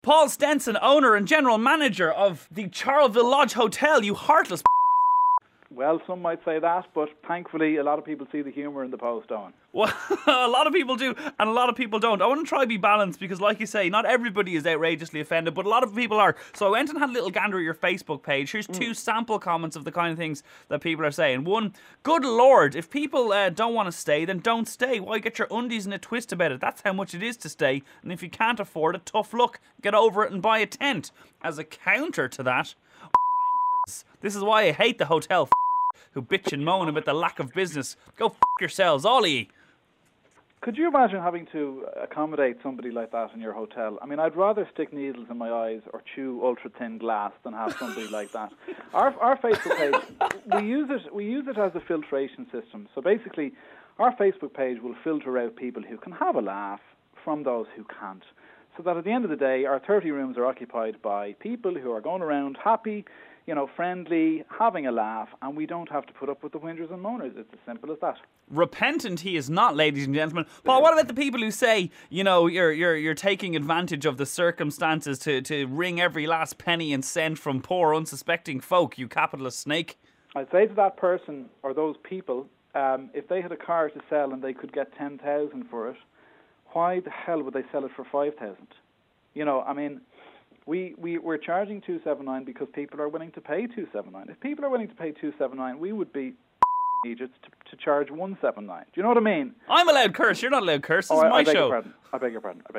Paul Stenson, owner and general manager of the Charleville Lodge Hotel, you heartless. Well, some might say that, but thankfully a lot of people see the humour in the post, Owen. Well, a lot of people do, and a lot of people don't. I want to try to be balanced because, like you say, not everybody is outrageously offended, but a lot of people are. So I went and had a little gander at your Facebook page. Here's 2 sample comments of the kind of things that people are saying. 1, good Lord, if people don't want to stay, then don't stay. Why get your undies in a twist about it? That's how much it is to stay, and if you can't afford it, tough luck. Get over it and buy a tent. As a counter to that, this is why I hate the hotel who bitch and moan about the lack of business. Go yourselves, all of ye. Could you imagine having to accommodate somebody like that in your hotel? I mean, I'd rather stick needles in my eyes or chew ultra-thin glass than have somebody like that. Our Facebook page, we use it as a filtration system. So basically, our Facebook page will filter out people who can have a laugh from those who can't. So that at the end of the day, our 30 rooms are occupied by people who are going around happy, friendly, having a laugh, and we don't have to put up with the whingers and moaners. It's as simple as that. Repentant he is not, ladies and gentlemen. Paul, what about the people who say, you're taking advantage of the circumstances to wring every last penny and cent from poor, unsuspecting folk, you capitalist snake? I'd say to that person or those people, if they had a car to sell and they could get 10,000 for it, why the hell would they sell it for 5,000? We're charging $279 because people are willing to pay $279. If people are willing to pay $279, we would be idiots to charge $179. Do you know what I mean? I'm allowed curse. You're not allowed curse. This is my show. I beg your pardon.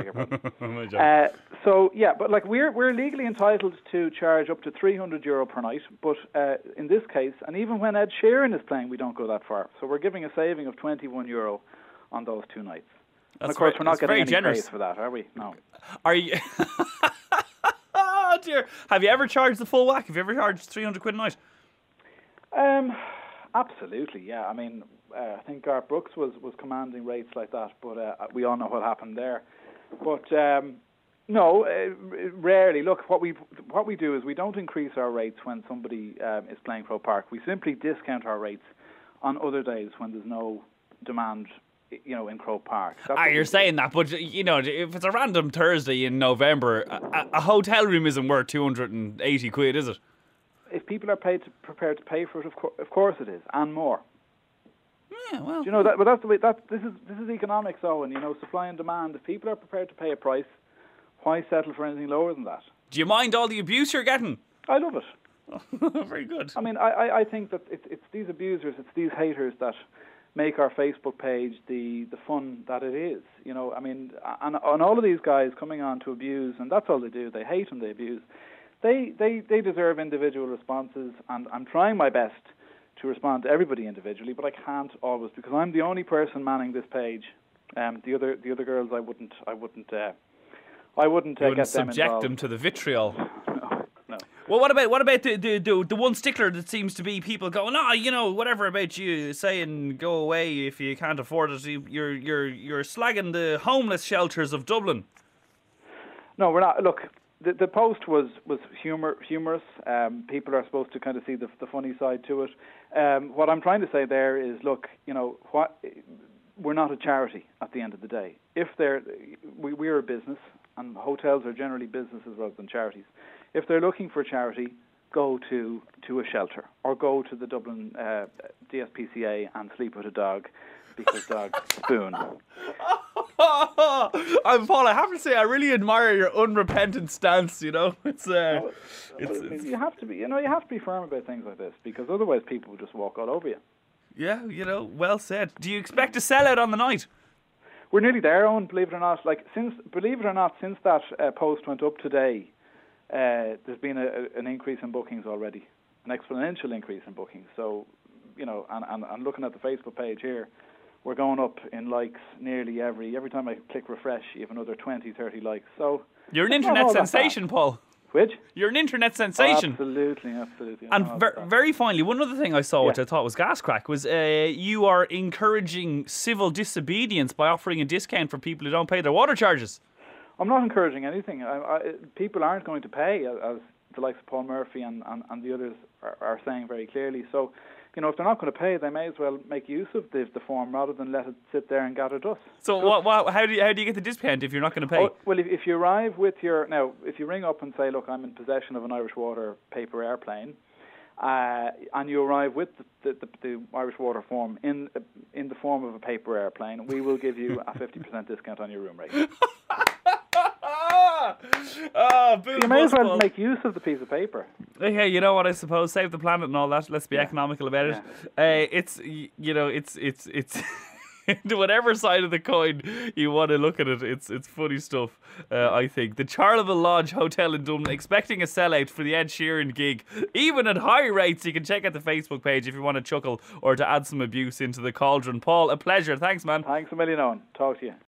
But we're legally entitled to charge up to €300 per night. But in this case, and even when Ed Sheeran is playing, we don't go that far. So we're giving a saving of €21 on those 2 nights. And of course, we're not getting any praise for that, are we? No. Are you? Oh dear! Have you ever charged the full whack? Have you ever charged £300 a night? Absolutely, yeah. I mean, I think Garth Brooks was commanding rates like that, but we all know what happened there. But no, rarely. Look, what we do is we don't increase our rates when somebody is playing Croke Park. We simply discount our rates on other days when there's no demand, in Croke Park. You're saying that, but if it's a random Thursday in November, a hotel room isn't worth £280, is it? If people are prepared to pay for it, of course it is, and more. Yeah, well. Do you know that? But that's the way. This is economics, Owen. Supply and demand. If people are prepared to pay a price, why settle for anything lower than that? Do you mind all the abuse you're getting? I love it. Very good. I mean, I think that it's these abusers, it's these haters that make our Facebook page the fun that it is. I mean, and all of these guys coming on to abuse, and that's all they do. They hate and they abuse. They deserve individual responses, and I'm trying my best to respond to everybody individually, but I can't always because I'm the only person manning this page. The other girls, I wouldn't get them involved. Subject them to the vitriol. No. Well, what about the one stickler that seems to be people going, whatever about you saying go away if you can't afford it. You're slagging the homeless shelters of Dublin. No, we're not. Look, the post was humorous. People are supposed to kind of see the funny side to it. What I'm trying to say there is, look, we're not a charity at the end of the day. We're a business, and hotels are generally businesses rather than charities. If they're looking for charity, go to a shelter or go to the Dublin DSPCA and sleep with a dog because dogs spoon. Paul, I have to say I really admire your unrepentant stance. You have to be. You have to be firm about things like this because otherwise people will just walk all over you. Yeah, well said. Do you expect to sell out on the night? We're nearly there, Owen. Believe it or not. Since that post went up today, there's been an increase in bookings already, an exponential increase in bookings. So, and looking at the Facebook page here, we're going up in likes nearly every time I click refresh, you have another 20, 30 likes. So you're an internet sensation, Paul. Which? You're an internet sensation. Absolutely. And very finally, one other thing I saw, which I thought was gas crack, was you are encouraging civil disobedience by offering a discount for people who don't pay their water charges. I'm not encouraging anything. People aren't going to pay, as the likes of Paul Murphy and the others are saying very clearly. So if they're not going to pay, they may as well make use of the form rather than let it sit there and gather dust. So how do you get the discount if you're not going to pay? Oh, well, if you arrive with if you ring up and say, look, I'm in possession of an Irish Water paper airplane, and you arrive with the Irish Water form in the form of a paper airplane, we will give you a 50% discount on your room rate. You may as well make use of the piece of paper. Okay, you know what, I suppose, save the planet and all that. Let's be economical about it. It's whatever side of the coin you want to look at it, it's funny stuff. I think the Charleville Lodge Hotel in Dublin expecting a sellout for the Ed Sheeran gig, even at high rates. You can check out the Facebook page if you want to chuckle or to add some abuse into the cauldron. Paul, a pleasure. Thanks, man. Thanks a million, Owen. Talk to you.